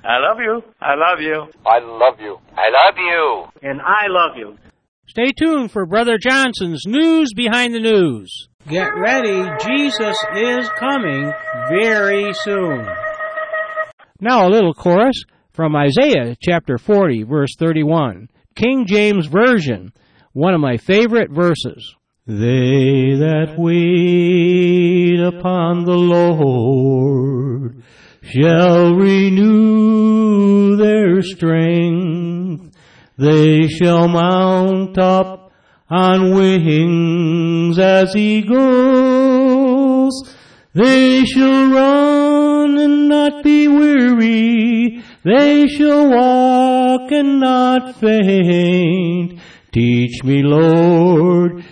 I love you. I love you. I love you. I love you. And I love you. Stay tuned for Brother Johnson's News Behind the News. Get ready, Jesus is coming very soon. Now a little chorus from Isaiah chapter 40, verse 31, King James Version, one of my favorite verses. They that wait upon the Lord shall renew their strength. They shall mount up on wings as eagles. They shall run and not be weary. They shall walk and not faint. Teach me, Lord,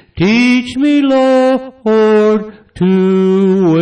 to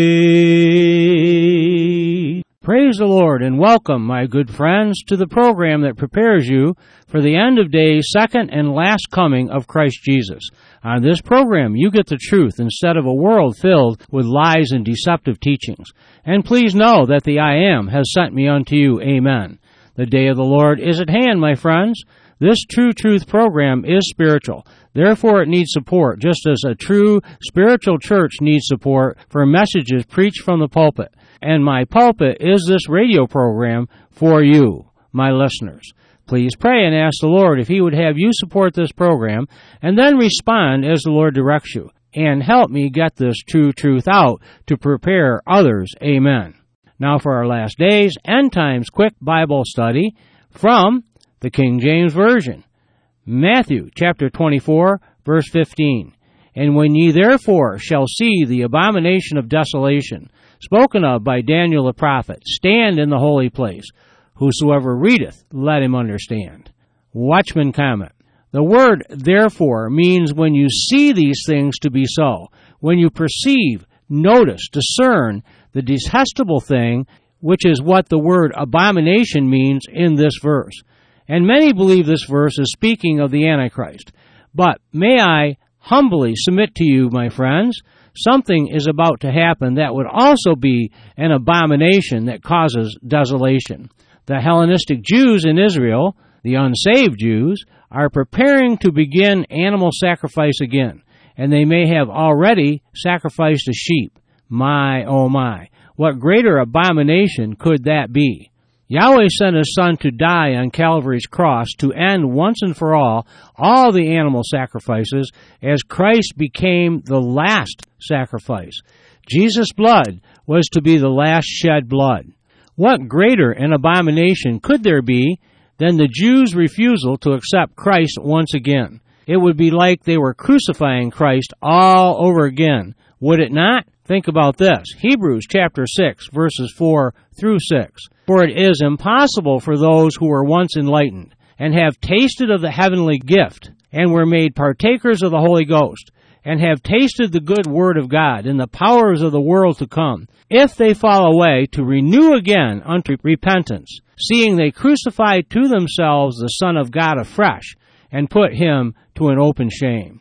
wait. Praise the Lord and welcome, my good friends, to the program that prepares you for the end of days, second and last coming of Christ Jesus. On this program, you get the truth instead of a world filled with lies and deceptive teachings. And please know that the I Am has sent me unto you. Amen. The day of the Lord is at hand, my friends. This True Truth program is spiritual. Therefore, it needs support, just as a true spiritual church needs support for messages preached from the pulpit. And my pulpit is this radio program for you, my listeners. Please pray and ask the Lord if He would have you support this program, and then respond as the Lord directs you, and help me get this true truth out to prepare others. Amen. Now for our last days, End Times Quick Bible Study from the King James Version. Matthew chapter 24, verse 15. And when ye therefore shall see the abomination of desolation, spoken of by Daniel the prophet, stand in the holy place. Whosoever readeth, let him understand. Watchman comment. The word therefore means when you see these things to be so, when you perceive, notice, discern the detestable thing, which is what the word abomination means in this verse. And many believe this verse is speaking of the Antichrist. But may I humbly submit to you, my friends, something is about to happen that would also be an abomination that causes desolation. The Hellenistic Jews in Israel, the unsaved Jews, are preparing to begin animal sacrifice again, and they may have already sacrificed a sheep. My, oh my, what greater abomination could that be? Yahweh sent His Son to die on Calvary's cross to end once and for all the animal sacrifices, as Christ became the last sacrifice. Jesus' blood was to be the last shed blood. What greater an abomination could there be than the Jews' refusal to accept Christ once again? It would be like they were crucifying Christ all over again, would it not? Think about this. Hebrews chapter 6, verses 4 through 6. For it is impossible for those who were once enlightened, and have tasted of the heavenly gift, and were made partakers of the Holy Ghost, and have tasted the good word of God, and the powers of the world to come, if they fall away, to renew again unto repentance, seeing they crucify to themselves the Son of God afresh, and put Him to an open shame.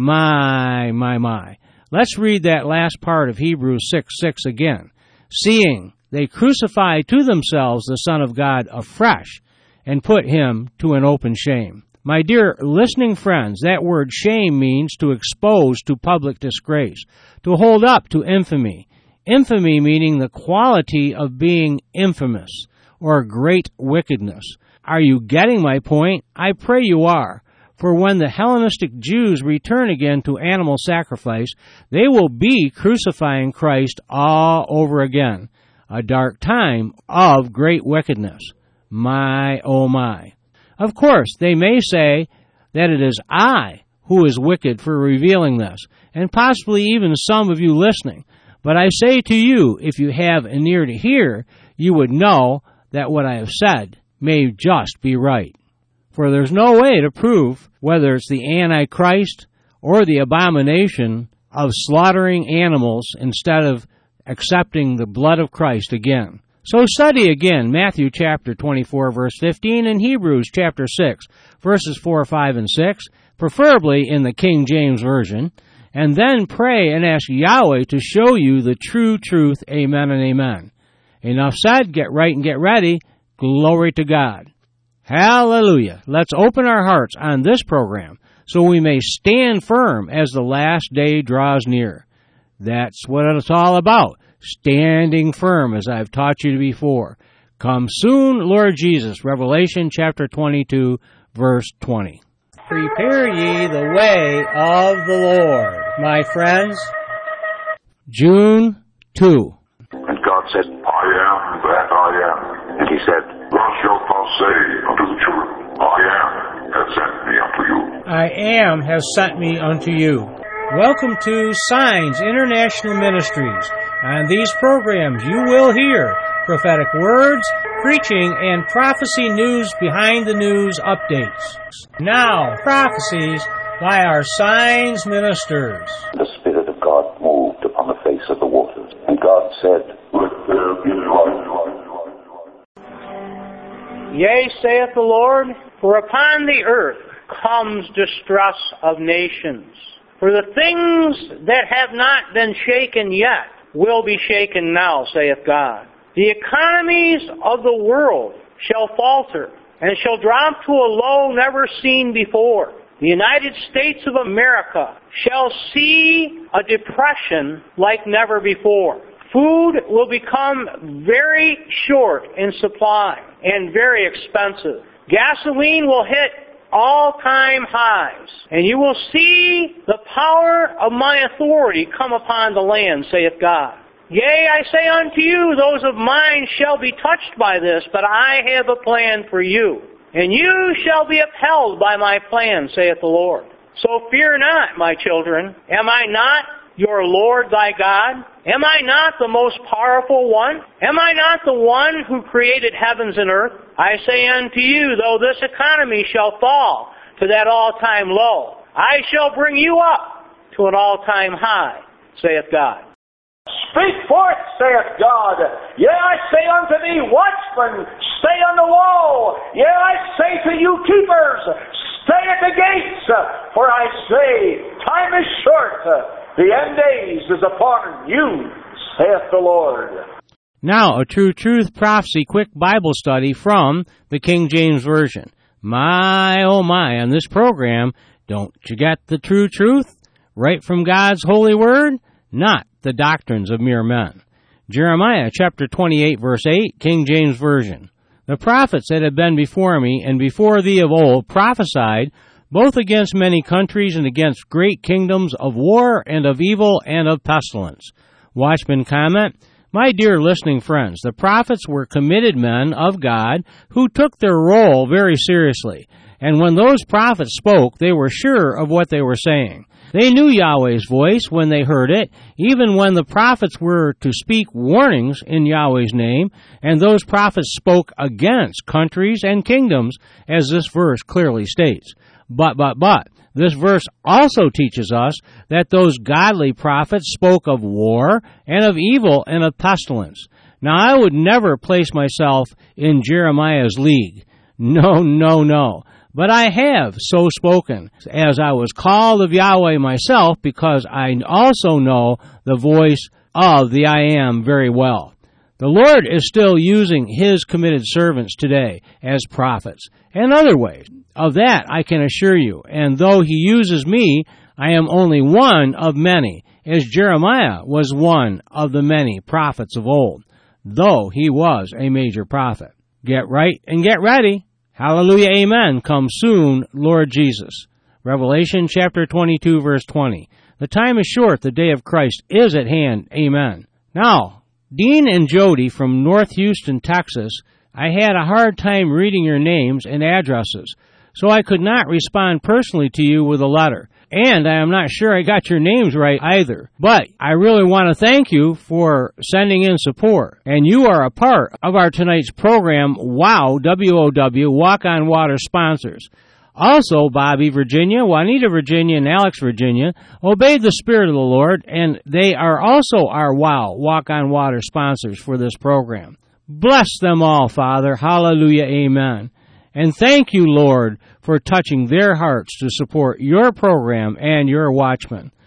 My. Let's read that last part of Hebrews 6:6 again. Seeing they crucify to themselves the Son of God afresh, and put Him to an open shame. My dear listening friends, that word shame means to expose to public disgrace, to hold up to infamy. Infamy meaning the quality of being infamous, or great wickedness. Are you getting my point? I pray you are. For when the Hellenistic Jews return again to animal sacrifice, they will be crucifying Christ all over again. A dark time of great wickedness. My, oh my. Of course, they may say that it is I who is wicked for revealing this, and possibly even some of you listening. But I say to you, if you have an ear to hear, you would know that what I have said may just be right. For there's no way to prove whether it's the Antichrist or the abomination of slaughtering animals instead of accepting the blood of Christ again. So study again Matthew chapter 24, verse 15, and Hebrews chapter 6, verses 4, 5, and 6, preferably in the King James Version, and then pray and ask Yahweh to show you the true truth. Amen and amen. Enough said. Get right and get ready. Glory to God. Hallelujah. Let's open our hearts on this program so we may stand firm as the last day draws near. That's what it's all about, standing firm, as I've taught you before. Come soon, Lord Jesus. Revelation chapter 22, verse 20. Prepare ye the way of the Lord, my friends. June 2. And God said, I am that I am. And he said, Thus shalt thou say unto the children, I am has sent me unto you. I am has sent me unto you. Welcome to Signs International Ministries. On these programs you will hear prophetic words, preaching, and prophecy news behind the news updates. Now, prophecies by our Signs ministers. The Spirit of God moved upon the face of the waters. And God said, Let there be light. Yea, saith the Lord, for upon the earth comes distress of nations. For the things that have not been shaken yet will be shaken now, saith God. The economies of the world shall falter, and shall drop to a low never seen before. The United States of America shall see a depression like never before. Food will become very short in supply and very expensive. Gasoline will hit all-time highs, and you will see the power of my authority come upon the land, saith God. Yea, I say unto you, those of mine shall be touched by this, but I have a plan for you. And you shall be upheld by my plan, saith the Lord. So fear not, my children. Am I not your Lord thy God? Am I not the most powerful one? Am I not the one who created heavens and earth? I say unto you, though this economy shall fall to that all-time low, I shall bring you up to an all-time high, saith God. Speak forth, saith God. Yea, I say unto thee, watchmen, stay on the wall. Yea, I say to you, keepers, stay at the gates. For I say, time is short. The end days is upon you, saith the Lord. Now, a True Truth Prophecy quick Bible study from the King James Version. My, oh my, on this program, don't you get the true truth? Right from God's holy word? Not the doctrines of mere men. Jeremiah chapter 28, verse 8, King James Version. The prophets that have been before me and before thee of old prophesied both against many countries and against great kingdoms of war and of evil and of pestilence. Watchman comment, my dear listening friends, the prophets were committed men of God who took their role very seriously. And when those prophets spoke, they were sure of what they were saying. They knew Yahweh's voice when they heard it, even when the prophets were to speak warnings in Yahweh's name, and those prophets spoke against countries and kingdoms, as this verse clearly states. But, this verse also teaches us that those godly prophets spoke of war and of evil and of pestilence. Now, I would never place myself in Jeremiah's league. No. But I have so spoken, as I was called of Yahweh myself, because I also know the voice of the I Am very well. The Lord is still using His committed servants today as prophets, and other ways. Of that I can assure you, and though He uses me, I am only one of many, as Jeremiah was one of the many prophets of old, though he was a major prophet. Get right and get ready. Hallelujah, amen. Come soon, Lord Jesus. Revelation chapter 22, verse 20. The time is short, the day of Christ is at hand, amen. Now, Dean and Jody from North Houston, Texas, I had a hard time reading your names and addresses, so I could not respond personally to you with a letter. And I am not sure I got your names right either. But I really want to thank you for sending in support. And you are a part of our tonight's program, WOW, W-O-W, Walk on Water sponsors. Also, Bobby, Virginia, Juanita, Virginia, and Alex, Virginia, obeyed the Spirit of the Lord, and they are also our WOW, Walk on Water sponsors for this program. Bless them all, Father. Hallelujah, amen. And thank you, Lord, for touching their hearts to support your program and your watchmen.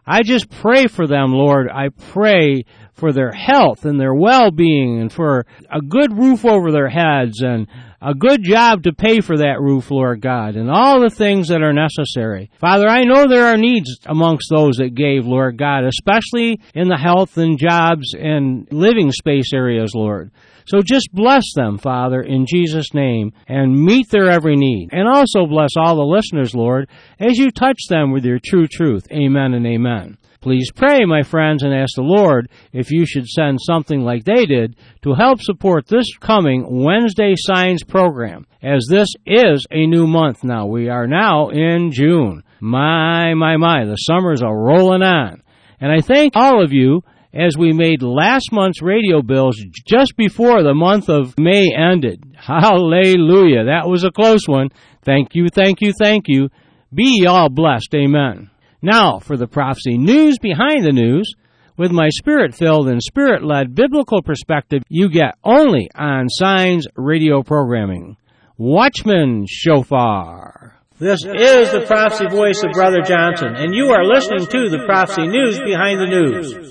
I just pray for them, Lord. I pray for their health and their well-being and for a good roof over their heads and a good job to pay for that roof, Lord God, and all the things that are necessary. Father, I know there are needs amongst those that gave, Lord God, especially in the health and jobs and living space areas, Lord. So just bless them, Father, in Jesus' name, and meet their every need. And also bless all the listeners, Lord, as you touch them with your true truth. Amen and amen. Please pray, my friends, and ask the Lord if you should send something like they did to help support this coming Wednesday Signs program, as this is a new month now. We are now in June. My, the summers are rolling on. And I thank all of you as we made last month's radio bills just before the month of May ended. Hallelujah. That was a close one. Thank you, thank you, thank you. Be all blessed. Amen. Now for the prophecy news behind the news, with my spirit-filled and spirit-led biblical perspective you get only on Signs radio programming. Watchman Shofar. This is the prophecy voice of Brother Johnson, and you are listening to the prophecy news behind the news.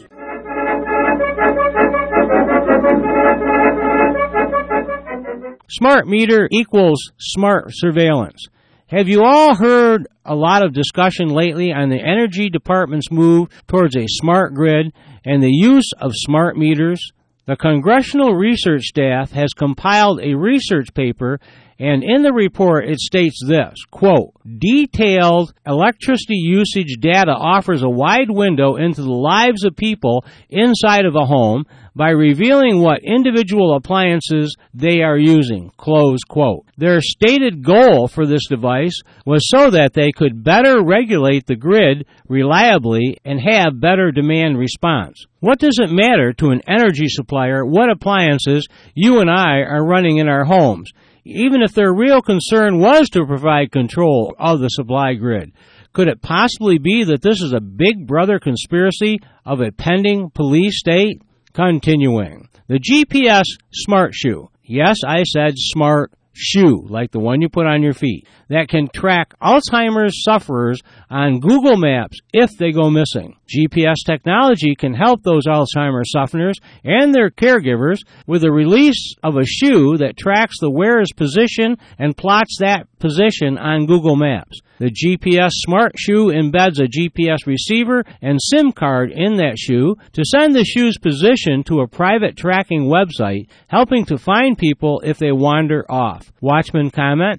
Smart meter equals smart surveillance. Have you all heard a lot of discussion lately on the Energy Department's move towards a smart grid and the use of smart meters? The Congressional Research Staff has compiled a research paper, and in the report it states this, quote, detailed electricity usage data offers a wide window into the lives of people inside of a home by revealing what individual appliances they are using, close quote. Their stated goal for this device was so that they could better regulate the grid reliably and have better demand response. What does it matter to an energy supplier what appliances you and I are running in our homes, even if their real concern was to provide control of the supply grid? Could it possibly be that this is a big brother conspiracy of a pending police state? Continuing. The GPS smart shoe. Yes, I said smart shoe, like the one you put on your feet, that can track Alzheimer's sufferers on Google Maps if they go missing. GPS technology can help those Alzheimer's sufferers and their caregivers with the release of a shoe that tracks the wearer's position and plots that position on Google Maps. The GPS smart shoe embeds a GPS receiver and SIM card in that shoe to send the shoe's position to a private tracking website, helping to find people if they wander off. Watchman comment,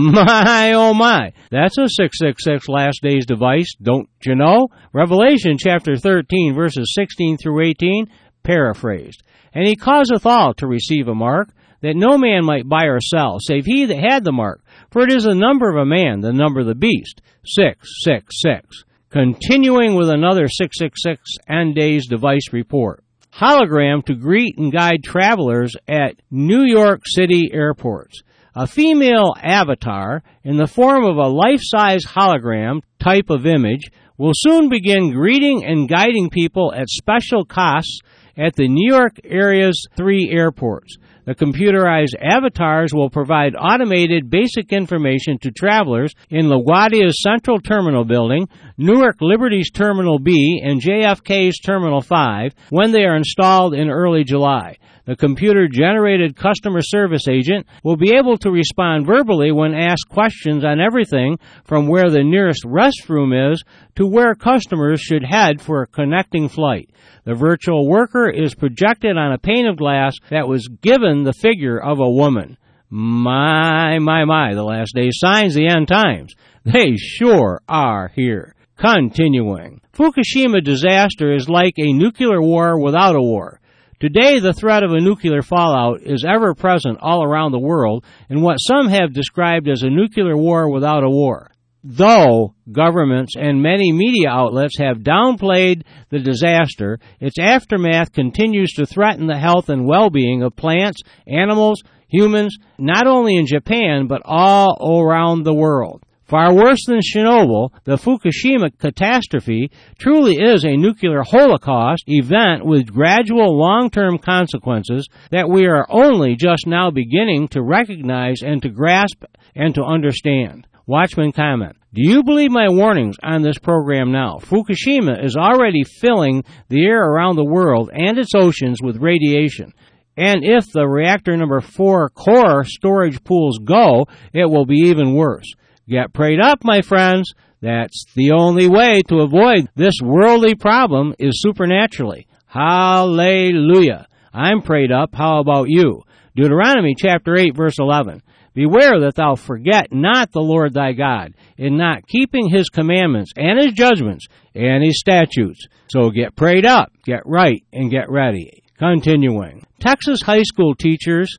my oh my, that's a 666 last days device, don't you know? Revelation chapter 13 verses 16 through 18, paraphrased. And he causeth all to receive a mark, that no man might buy or sell, save he that had the mark. For it is the number of a man, the number of the beast, 666. Continuing with another 666 end days device report. Hologram to greet and guide travelers at New York City airports. A female avatar in the form of a life-size hologram type of image will soon begin greeting and guiding people at special costs at the New York area's 3 airports. The computerized avatars will provide automated basic information to travelers in LaGuardia's Central Terminal Building, Newark Liberty's Terminal B, and JFK's Terminal 5 when they are installed in early July. The computer-generated customer service agent will be able to respond verbally when asked questions on everything from where the nearest restroom is to where customers should head for a connecting flight. The virtual worker is projected on a pane of glass that was given the figure of a woman. My, the last days signs, the end times. They sure are here. Continuing. Fukushima disaster is like a nuclear war without a war. Today, the threat of a nuclear fallout is ever present all around the world in what some have described as a nuclear war without a war. Though governments and many media outlets have downplayed the disaster, its aftermath continues to threaten the health and well-being of plants, animals, humans, not only in Japan, but all around the world. Far worse than Chernobyl, the Fukushima catastrophe truly is a nuclear holocaust event with gradual long-term consequences that we are only just now beginning to recognize and to grasp and to understand. Watchman comment. Do you believe my warnings on this program now? Fukushima is already filling the air around the world and its oceans with radiation. And if the reactor number 4 core storage pools go, it will be even worse. Get prayed up, my friends. That's the only way to avoid this worldly problem is supernaturally. Hallelujah. I'm prayed up. How about you? Deuteronomy chapter 8, verse 11. Beware that thou forget not the Lord thy God, in not keeping his commandments and his judgments and his statutes. So get prayed up, get right, and get ready. Continuing. Texas high school teaches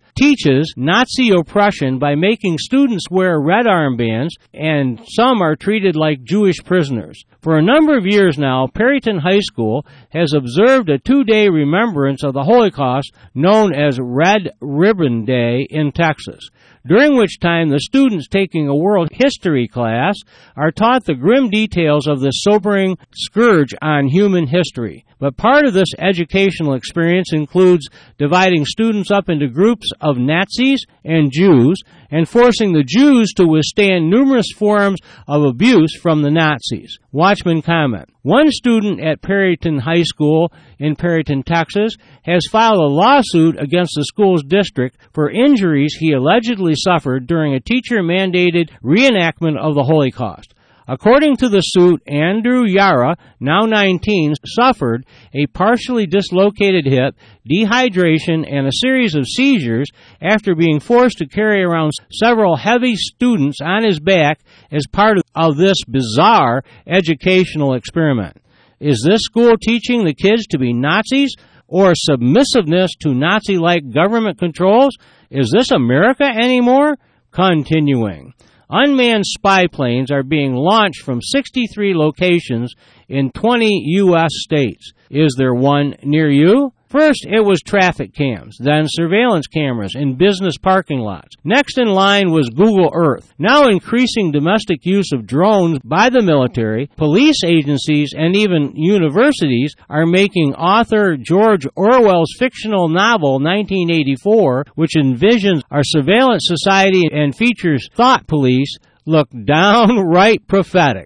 Nazi oppression by making students wear red armbands, and some are treated like Jewish prisoners. For a number of years now, Perryton High School has observed a 2-day remembrance of the Holocaust known as Red Ribbon Day in Texas, during which time the students taking a world history class are taught the grim details of this sobering scourge on human history. But part of this educational experience includes dividing students up into groups of Nazis and Jews and forcing the Jews to withstand numerous forms of abuse from the Nazis. Watchman comment. One student at Perryton High School in Perryton, Texas, has filed a lawsuit against the school's district for injuries he allegedly suffered during a teacher-mandated reenactment of the Holocaust. According to the suit, Andrew Yara, now 19, suffered a partially dislocated hip, dehydration, and a series of seizures after being forced to carry around several heavy students on his back as part of this bizarre educational experiment. Is this school teaching the kids to be Nazis or submissiveness to Nazi-like government controls? Is this America anymore? Continuing. Unmanned spy planes are being launched from 63 locations in 20 U.S. states. Is there one near you? First, it was traffic cams, then surveillance cameras in business parking lots. Next in line was Google Earth. Now increasing domestic use of drones by the military, police agencies, and even universities are making author George Orwell's fictional novel 1984, which envisions our surveillance society and features thought police, look downright prophetic.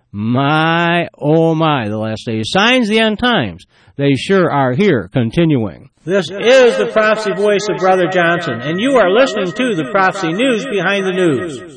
My, oh my, the last days. Signs the end times. They sure are here. Continuing. This is the prophecy voice of Brother Johnson, and you are listening to the Prophecy News Behind the News.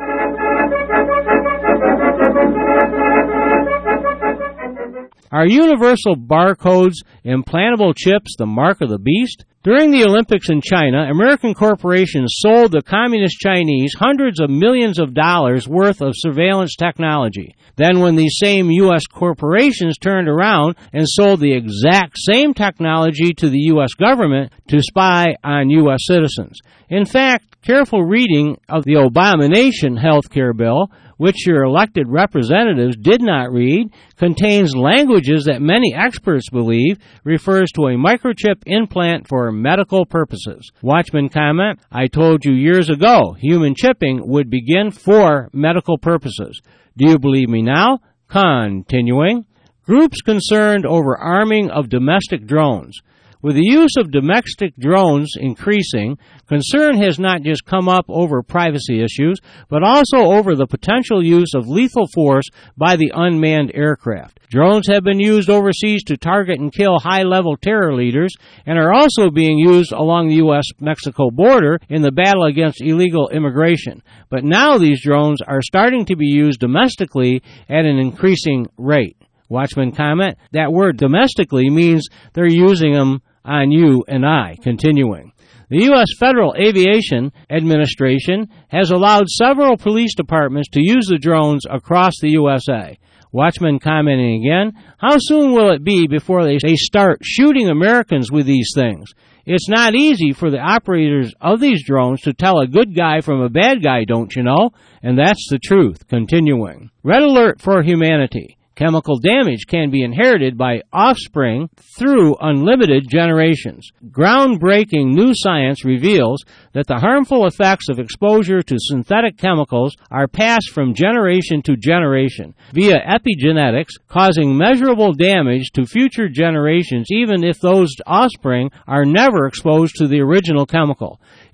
Are universal barcodes, implantable chips, the mark of the beast? During the Olympics in China, American corporations sold the Communist Chinese hundreds of millions of dollars worth of surveillance technology. Then when these same U.S. corporations turned around and sold the exact same technology to the U.S. government to spy on U.S. citizens. In fact, careful reading of the Abomination health care bill, which your elected representatives did not read, contains languages that many experts believe refers to a microchip implant for medical purposes. Watchman comment, I told you years ago human chipping would begin for medical purposes. Do you believe me now? Continuing. Groups concerned over arming of domestic drones. With the use of domestic drones increasing, concern has not just come up over privacy issues, but also over the potential use of lethal force by the unmanned aircraft. Drones have been used overseas to target and kill high-level terror leaders and are also being used along the U.S.-Mexico border in the battle against illegal immigration. But now these drones are starting to be used domestically at an increasing rate. Watchman comment, that word domestically means they're using them on you and I. Continuing. The U.S. Federal Aviation Administration has allowed several police departments to use the drones across the USA. Watchman commenting again, how soon will it be before they start shooting Americans with these things? It's not easy for the operators of these drones to tell a good guy from a bad guy, don't you know? And that's the truth. Continuing. Red alert for humanity. Chemical damage can be inherited by offspring through unlimited generations. Groundbreaking new science reveals that the harmful effects of exposure to synthetic chemicals are passed from generation to generation via epigenetics, causing measurable damage to future generations even if those offspring are never exposed to the original chemical.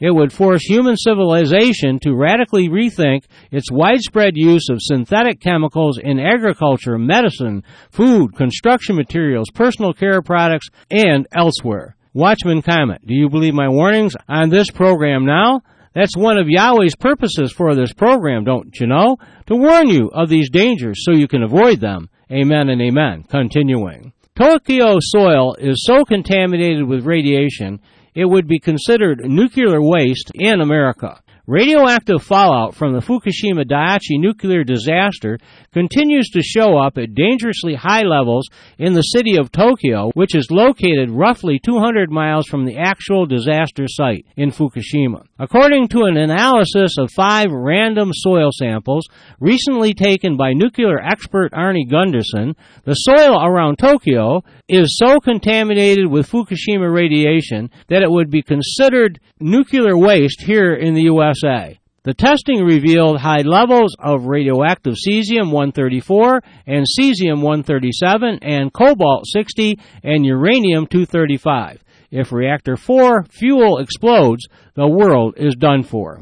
It would force human civilization to radically rethink its widespread use of synthetic chemicals in agriculture, medicine, food, construction materials, personal care products, and elsewhere. Watchman comment, do you believe my warnings on this program now? That's one of Yahweh's purposes for this program, don't you know? To warn you of these dangers so you can avoid them. Amen and amen. Continuing. Tokyo soil is so contaminated with radiation, it would be considered nuclear waste in America. Radioactive fallout from the Fukushima Daiichi nuclear disaster continues to show up at dangerously high levels in the city of Tokyo, which is located roughly 200 miles from the actual disaster site in Fukushima. According to an analysis of 5 random soil samples recently taken by nuclear expert Arnie Gunderson, the soil around Tokyo is so contaminated with Fukushima radiation that it would be considered nuclear waste here in the USA. The testing revealed high levels of radioactive cesium-134 and cesium-137 and cobalt-60 and uranium-235. If reactor 4 fuel explodes, the world is done for.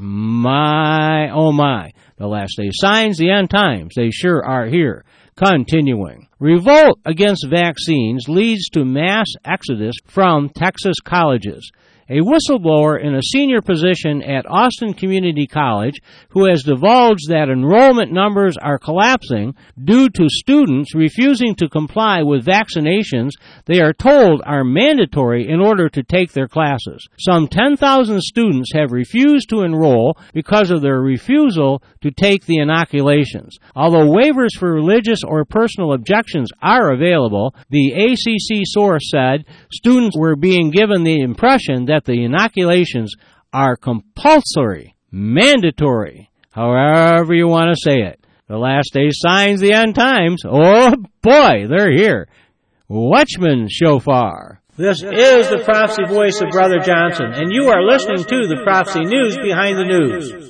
My, oh my. The last day signs, the end times, they sure are here. Continuing. Revolt against vaccines leads to mass exodus from Texas colleges. A whistleblower in a senior position at Austin Community College who has divulged that enrollment numbers are collapsing due to students refusing to comply with vaccinations they are told are mandatory in order to take their classes. Some 10,000 students have refused to enroll because of their refusal to take the inoculations. Although waivers for religious or personal objections are available, the ACC source said students were being given the impression that the inoculations are compulsory, mandatory, however you want to say it. The last day signs, the end times. Oh boy, they're here. Watchman Shofar. This is the prophecy voice of Brother Johnson, and you are listening to the Prophecy News Behind the News.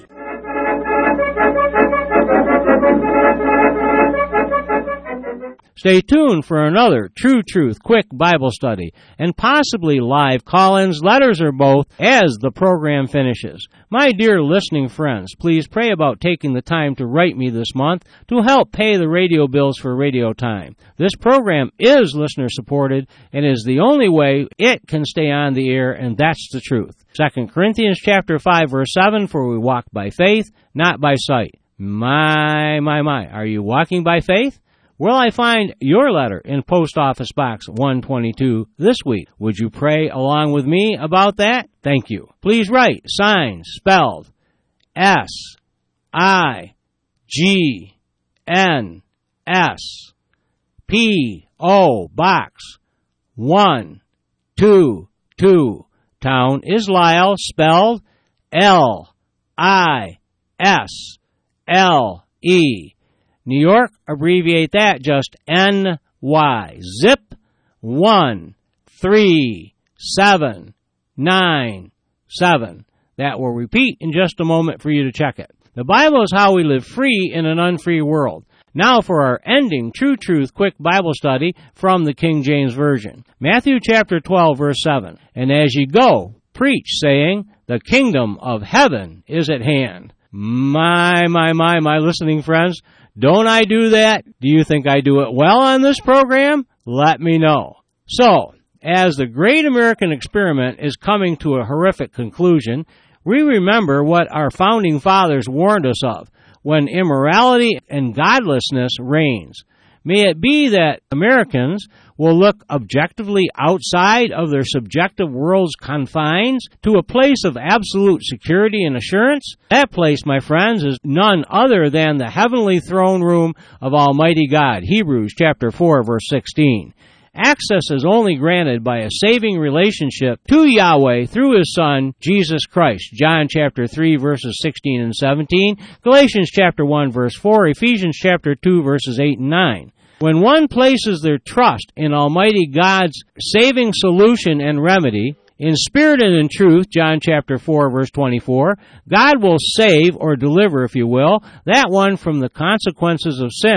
Stay tuned for another True Truth quick Bible study and possibly live call-ins, letters, or both as the program finishes. My dear listening friends, please pray about taking the time to write me this month to help pay the radio bills for radio time. This program is listener-supported and is the only way it can stay on the air, and that's the truth. 2 Corinthians chapter 5, verse 7, for we walk by faith, not by sight. My. Are you walking by faith? Will I find your letter in Post Office Box 122 this week? Would you pray along with me about that? Thank you. Please write, signed, spelled, S-I-G-N-S, P-O, Box 122. Town is Lisle, spelled L-I-S-L-E. New York, abbreviate that just N-Y. Zip 13797. That will repeat in just a moment for you to check it. The Bible is how we live free in an unfree world. Now for our ending True Truth quick Bible study from the King James Version. Matthew chapter 12, verse 7. And as ye go, preach, saying, the kingdom of heaven is at hand. My listening friends, don't I do that? Do you think I do it well on this program? Let me know. So, as the great American experiment is coming to a horrific conclusion, we remember what our founding fathers warned us of when immorality and godlessness reigns. May it be that Americans will look objectively outside of their subjective world's confines to a place of absolute security and assurance. That place, my friends, is none other than the heavenly throne room of Almighty God. Hebrews chapter 4, verse 16. Access is only granted by a saving relationship to Yahweh through His Son, Jesus Christ. John chapter 3, verses 16 and 17, Galatians chapter 1, verse 4, Ephesians chapter 2, verses 8 and 9. When one places their trust in Almighty God's saving solution and remedy, in spirit and in truth, John chapter 4, verse 24, God will save or deliver, if you will, that one from the consequences of sin.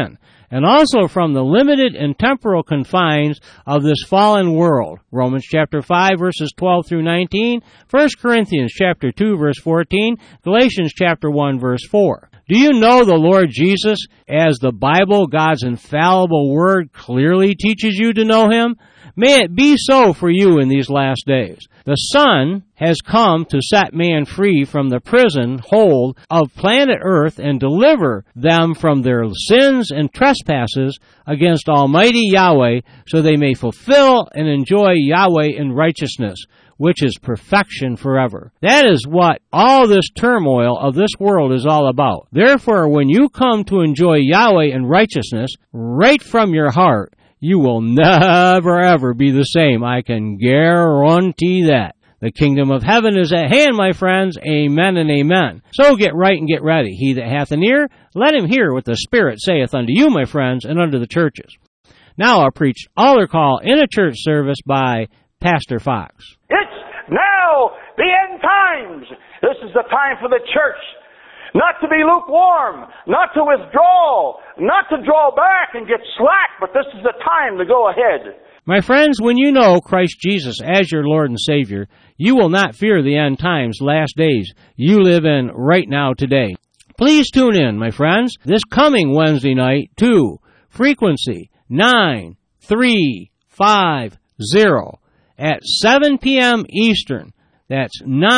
and also from the limited and temporal confines of this fallen world. Romans chapter 5, verses 12 through 19, 1 Corinthians chapter 2, verse 14, Galatians chapter 1, verse 4. Do you know the Lord Jesus as the Bible, God's infallible Word, clearly teaches you to know Him? May it be so for you in these last days. The Son has come to set man free from the prison hold of planet Earth and deliver them from their sins and trespasses against Almighty Yahweh, so they may fulfill and enjoy Yahweh in righteousness, which is perfection forever. That is what all this turmoil of this world is all about. Therefore, when you come to enjoy Yahweh in righteousness right from your heart, you will never ever be the same. I can guarantee that. The kingdom of heaven is at hand, my friends. Amen and amen. So get right and get ready. He that hath an ear, let him hear what the Spirit saith unto you, my friends, and unto the churches. Now I'll preach altar call in a church service by Pastor Fox. It's now the end times. This is the time for the church not to be lukewarm, not to withdraw, not to draw back and get slack, but this is the time to go ahead. My friends, when you know Christ Jesus as your Lord and Savior, you will not fear the end times, last days you live in right now today. Please tune in, my friends, this coming Wednesday night to Frequency 9350 at 7 p.m. Eastern. That's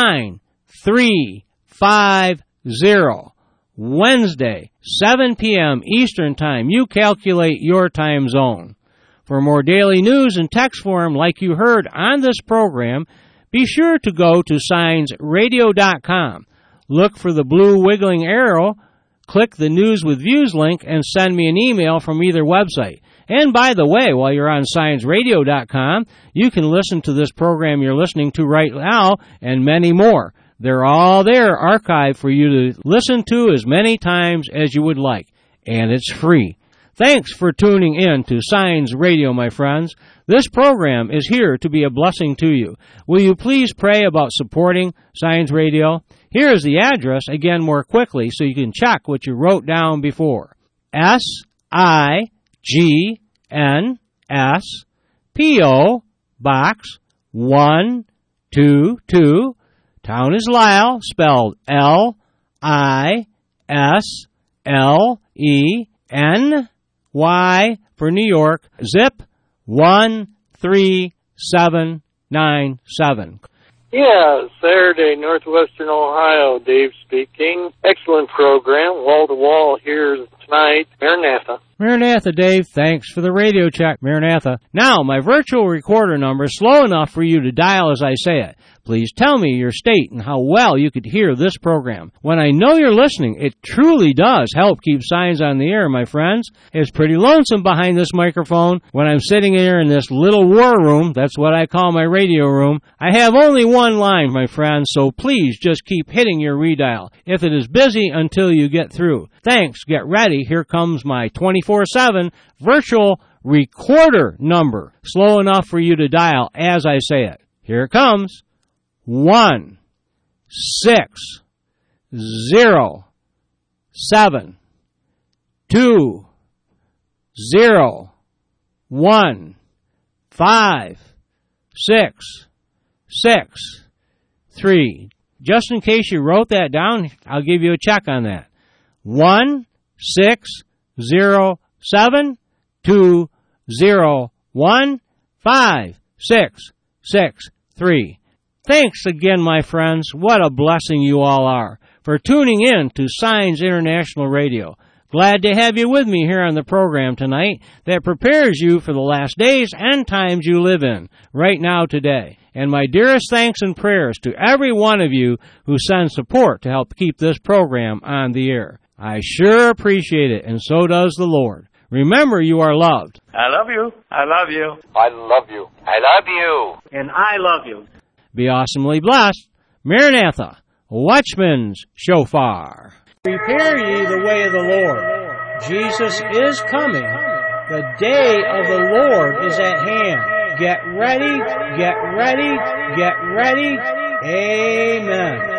9350. Wednesday, 7 p.m. Eastern Time. You calculate your time zone. For more daily news in text form like you heard on this program, be sure to go to ScienceRadio.com. Look for the blue wiggling arrow, click the News with Views link, and send me an email from either website. And by the way, while you're on ScienceRadio.com, you can listen to this program you're listening to right now and many more. They're all there, archived for you to listen to as many times as you would like. And it's free. Thanks for tuning in to Science Radio, my friends. This program is here to be a blessing to you. Will you please pray about supporting Science Radio? Here is the address, again more quickly, so you can check what you wrote down before. SIGNS P.O. Box 122. Town is Lisle, spelled Lisleny for New York, zip 13797. Yeah, Saturday, Northwestern Ohio, Dave speaking. Excellent program, wall-to-wall here tonight. Maranatha. Maranatha, Dave. Thanks for the radio check, Maranatha. Now, my virtual recorder number is slow enough for you to dial as I say it. Please tell me your state and how well you could hear this program. When I know you're listening, it truly does help keep Science on the air, my friends. It's pretty lonesome behind this microphone when I'm sitting here in this little war room. That's what I call my radio room. I have only one line, my friends, so please just keep hitting your redial if it is busy until you get through. Thanks. Get ready. Here comes my 24/7 virtual recorder number. Slow enough for you to dial as I say it. Here it comes. 1 6 0 7 2 0 1 5 6 6 3. Just in case you wrote that down, I'll give you a check on that. 1 6 0 7 2 0 1 5 6 6 3. Thanks again, my friends. What a blessing you all are for tuning in to Science International Radio. Glad to have you with me here on the program tonight that prepares you for the last days and times you live in right now today. And my dearest thanks and prayers to every one of you who sends support to help keep this program on the air. I sure appreciate it, and so does the Lord. Remember, you are loved. I love you. I love you. I love you. I love you. And I love you. Be awesomely blessed. Maranatha, Watchman's Shofar. Prepare ye the way of the Lord. Jesus is coming. The day of the Lord is at hand. Get ready, get ready, get ready. Amen.